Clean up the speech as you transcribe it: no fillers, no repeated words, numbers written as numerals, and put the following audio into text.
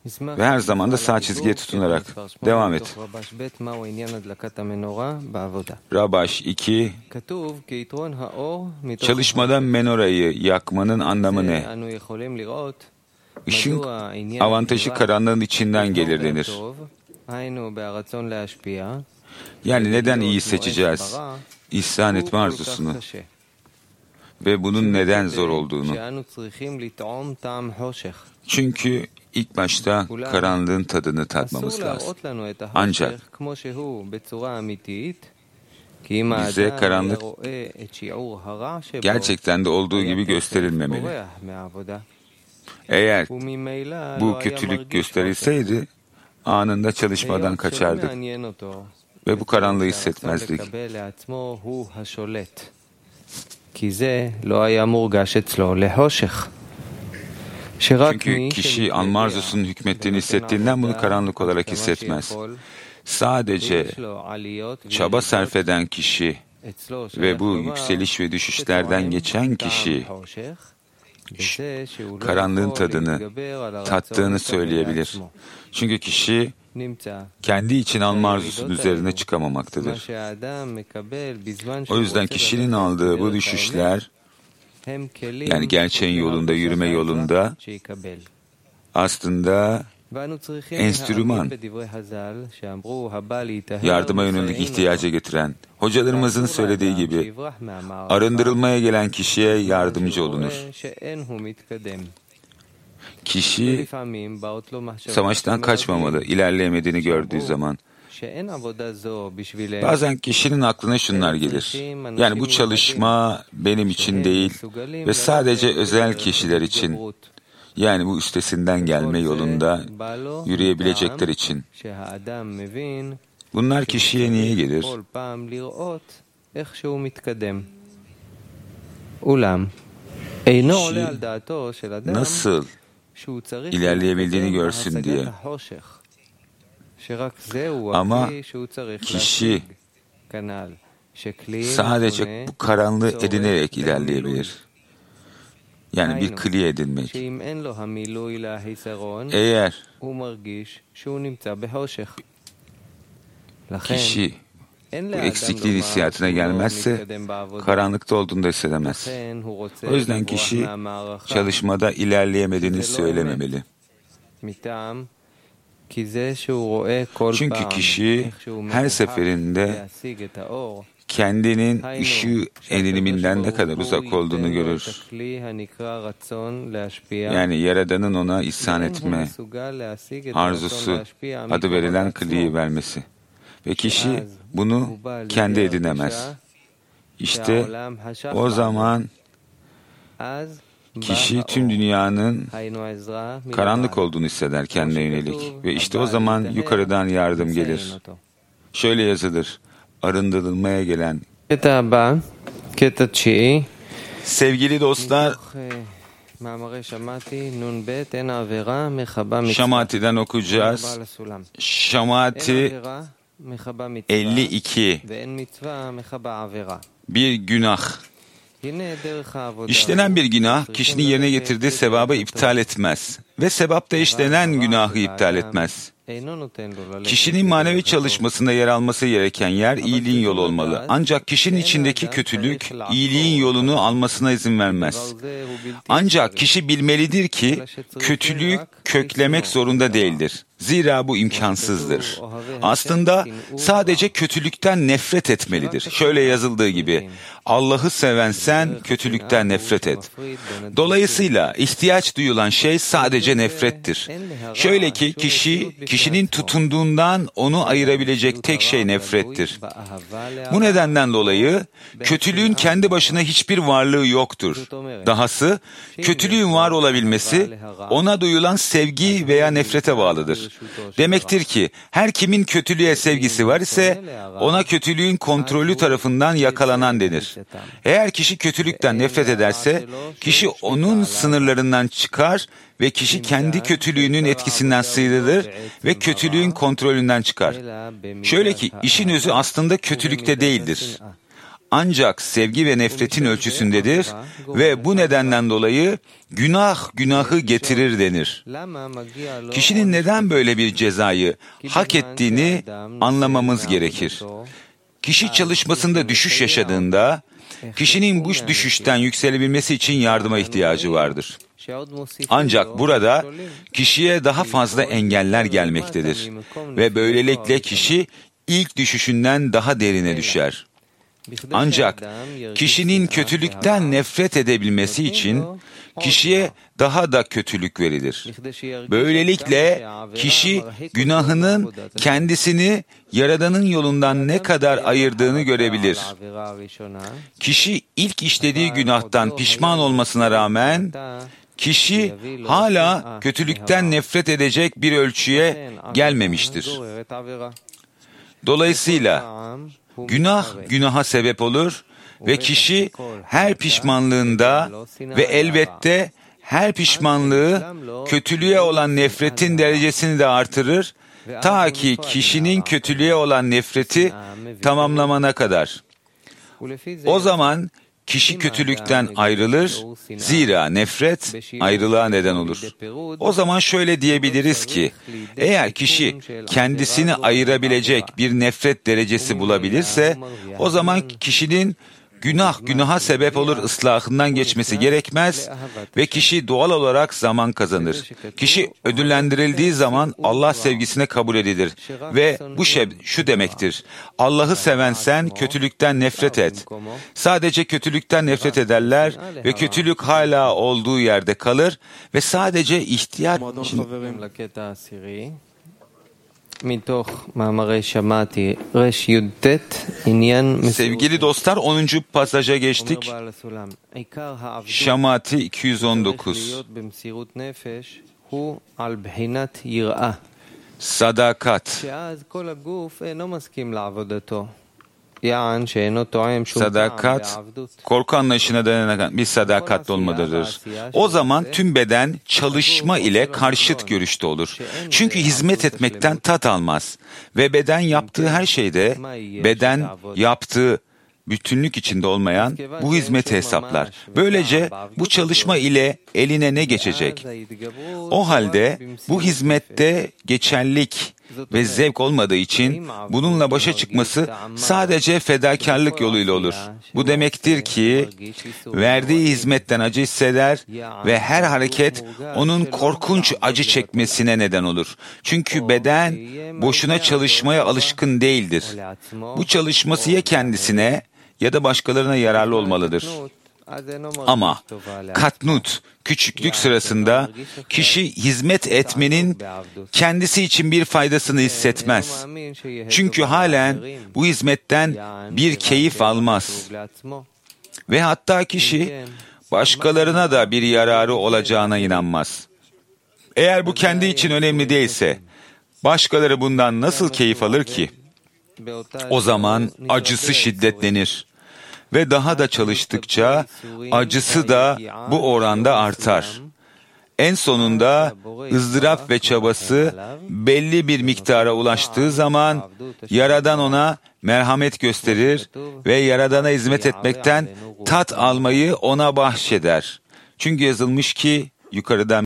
ve her zaman da sağ çizgiye tutunarak devam et. Rabaş 2. Çalışmada menorayı yakmanın anlamı ne? Işın avantajı karanlığın içinden gelir denir. Yani neden iyi seçeceğiz? İhsan etme arzusunu ve bunun neden zor olduğunu. Çünkü ilk başta karanlığın tadını tatmamız lazım. Ancak bize karanlık gerçekten de olduğu gibi gösterilmemeli. Eğer bu kötülük gösterilseydi anında çalışmadan kaçardık ve bu karanlığı hissetmezdik. Çünkü kişi alma arzusunun hükmettiğini hissettiğinden bunu karanlık olarak hissetmez. Sadece çaba sarf eden kişi ve bu yükseliş ve düşüşlerden geçen kişi karanlığın tadını tattığını söyleyebilir. Çünkü kişi kendi için alma arzusunun üzerine çıkamamaktadır. O yüzden kişinin aldığı bu düşüşler, yani gerçeğin yolunda, yürüme yolunda aslında enstrüman, yardıma yönelik ihtiyaca getiren, hocalarımızın söylediği gibi arındırılmaya gelen kişiye yardımcı olunur. Kişi savaştan kaçmamalı, ilerleyemediğini gördüğü zaman. Bazen kişinin aklına şunlar gelir. Yani bu çalışma benim için değil ve sadece özel kişiler için. Yani bu üstesinden gelme yolunda yürüyebilecekler için. Bunlar kişiye niye gelir? Kişi nasıl ilerleyebildiğini görsün diye. Ama kişi sadece bu karanlığı edinerek ilerleyebilir. Yani bir kli edinmek. Eğer kişi bu eksikliğin hissiyatına gelmezse karanlıkta olduğunu da hissedemez. O yüzden kişi çalışmada ilerleyemediğini söylememeli. Çünkü kişi her seferinde kendinin ışığı ediniminden ne kadar uzak olduğunu görür. Yani Yaradan'ın ona ihsan etme arzusu adı verilen kliyi vermesi. Ve kişi bunu kendi edinemez. İşte o zaman kişi tüm dünyanın karanlık olduğunu hisseder kendine yönelik. Ve işte o zaman yukarıdan yardım gelir. Şöyle yazılır. Arındırılmaya gelen. Sevgili dostlar, Şamati'den okuyacağız. Şamati 52. Bir günah. İşlenen bir günah, kişinin yerine getirdiği sevabı iptal etmez ve sevapta işlenen günahı iptal etmez. Kişinin manevi çalışmasında yer alması gereken yer iyiliğin yolu olmalı. Ancak kişinin içindeki kötülük iyiliğin yolunu almasına izin vermez. Ancak kişi bilmelidir ki kötülüğü köklemek zorunda değildir. Zira bu imkansızdır. Aslında sadece kötülükten nefret etmelidir. Şöyle yazıldığı gibi, Allah'ı seven sen kötülükten nefret et. Dolayısıyla ihtiyaç duyulan şey sadece nefrettir. Şöyle ki kişinin tutunduğundan onu ayırabilecek tek şey nefrettir. Bu nedenden dolayı kötülüğün kendi başına hiçbir varlığı yoktur. Dahası kötülüğün var olabilmesi ona duyulan sevgi veya nefrete bağlıdır. Demektir ki her kimin kötülüğe sevgisi var ise ona kötülüğün kontrolü tarafından yakalanan denir. Eğer kişi kötülükten nefret ederse kişi onun sınırlarından çıkar ve kişi kendi kötülüğünün etkisinden sıyrılır ve kötülüğün kontrolünden çıkar. Şöyle ki işin özü aslında kötülükte değildir. ancak sevgi ve nefretin ölçüsündedir ve bu nedenden dolayı günah günahı getirir denir. Kişinin neden böyle bir cezayı hak ettiğini anlamamız gerekir. Kişi çalışmasında düşüş yaşadığında, kişinin bu düşüşten yükselebilmesi için yardıma ihtiyacı vardır. Ancak burada kişiye daha fazla engeller gelmektedir ve böylelikle kişi ilk düşüşünden daha derine düşer. Ancak kişinin kötülükten nefret edebilmesi için kişiye daha da kötülük verilir. Böylelikle kişi günahının kendisini Yaradan'ın yolundan ne kadar ayırdığını görebilir. Kişi ilk işlediği günahtan pişman olmasına rağmen kişi hala kötülükten nefret edecek bir ölçüye gelmemiştir. Dolayısıyla günah günaha sebep olur ve kişi her pişmanlığında ve elbette her pişmanlığı kötülüğe olan nefretin derecesini de artırır, ta ki kişinin kötülüğe olan nefreti tamamlamana kadar. O zaman kişi kötülükten ayrılır, zira nefret ayrılığa neden olur. O zaman şöyle diyebiliriz ki, eğer kişi kendisini ayırabilecek bir nefret derecesi bulabilirse, o zaman kişinin günaha sebep olur ıslahından geçmesi gerekmez ve kişi doğal olarak zaman kazanır. Kişi ödüllendirildiği zaman Allah sevgisine kabul edilir ve bu şu demektir: Allah'ı seven sen kötülükten nefret et. Sadece kötülükten nefret ederler ve kötülük hala olduğu yerde kalır ve sadece ihtiyaç için Sevgili dostlar, 10. pasaja geçtik. Şamati 219. Sadakat. Sadakat, korku anlayışına dayanan bir sadakatli olmalıdır. O zaman tüm beden çalışma ile karşıt görüşte olur. Çünkü hizmet etmekten tat almaz. Ve beden yaptığı her şeyde, beden yaptığı bütünlük içinde olmayan bu hizmeti hesaplar. Böylece bu çalışma ile eline ne geçecek? O halde bu hizmette geçerlilik ve zevk olmadığı için bununla başa çıkması sadece fedakarlık yoluyla olur. Bu demektir ki verdiği hizmetten acı hisseder ve her hareket onun korkunç acı çekmesine neden olur. Çünkü beden boşuna çalışmaya alışkın değildir. Bu çalışması ya kendisine ya da başkalarına yararlı olmalıdır. Ama katnut, küçüklük sırasında kişi hizmet etmenin kendisi için bir faydasını hissetmez. Çünkü halen bu hizmetten bir keyif almaz. Ve hatta kişi başkalarına da bir yararı olacağına inanmaz. Eğer bu kendi için önemli değilse, başkaları bundan nasıl keyif alır ki? O zaman acısı şiddetlenir. Ve daha da çalıştıkça acısı da bu oranda artar. En sonunda ızdırap ve çabası belli bir miktara ulaştığı zaman Yaradan ona merhamet gösterir ve Yaradan'a hizmet etmekten tat almayı ona bahşeder. Çünkü yazılmış ki yukarıdan